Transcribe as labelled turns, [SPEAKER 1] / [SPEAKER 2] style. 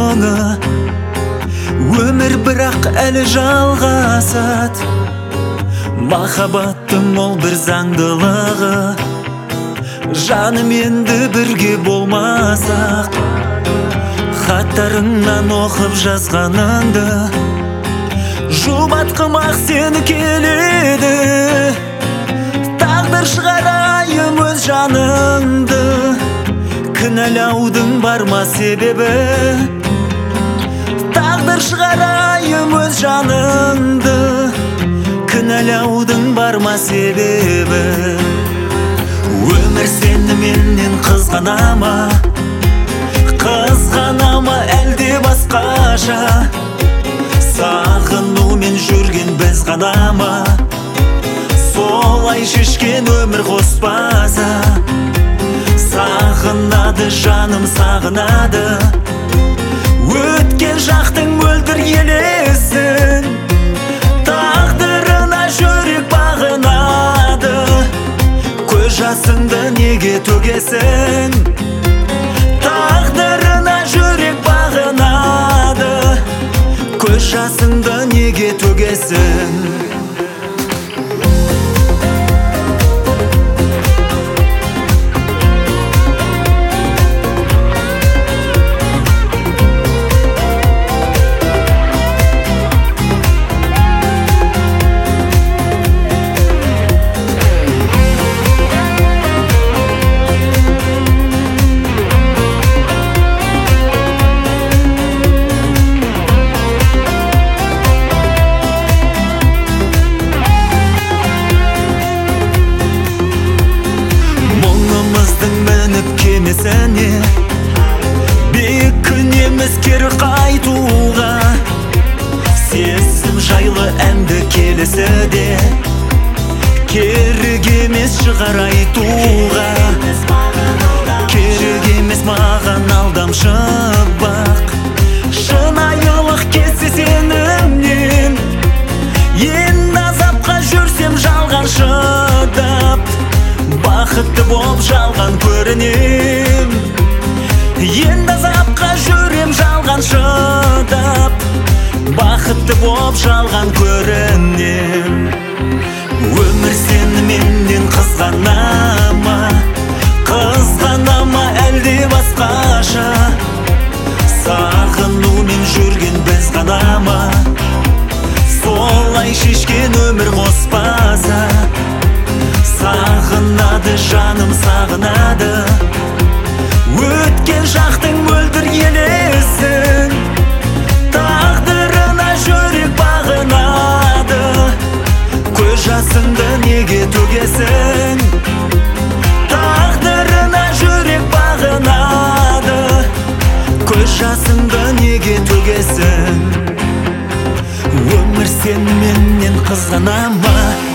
[SPEAKER 1] соңы. Өмір бірақ әлі жалғасат, махаббаттың ол бір заңдылығы. Жаным енді бірге болмасақ, хаттарыңнан оқып жазғаныңды жұбатқым ақ сені келеді. Тағдыр шығарайым өз жаныңды, кінәлаудың бар ма себебі? Тағдыр шығарайым өз жаныңды, кінәлаудың бар ма себебі? Өмір сені менен қызғана ма? Қызғана ма әлде басқаша? Сағынумен жүрген біз ғана ма? Солай шешкен өмір қоспаса. Сағынады жаным, сағынады. Өткен жақтың мөлдір елесін, тағдырына жүрек бағынады. Көз жасыңды неге төгесің? Тағдырына жүрек бағынады. Көз жасыңды неге төгесің? Кемесіне бекінеміз кері қайтуға. Сезім жайлы әнді келесіде керек емес шығар айтуға. Керек емес маған алдамшы бақ, шынайылық кетсе сенімнен. Енді азапқа жүрсем жалған шыдап, бақытты болып жалған көрінем. Енді азапқа жүрем жалған шыдап, бақытты болып жалған көрінем. Өмір сені менен қызғана ма? Қызғана ма әлде басқаша? Сағынумен жүрген біз ғана ма? Солай шешкен өмір қоспаса. Сағынады жаным, сағынады. Өткен жақтың мөлдір елесін, тағдырына жүрек бағынады. Көз жасыңды неге төгесің? Тағдырына жүрек бағынады. Көз жасыңды неге төгесің? Өмір сені менен қызғана ма?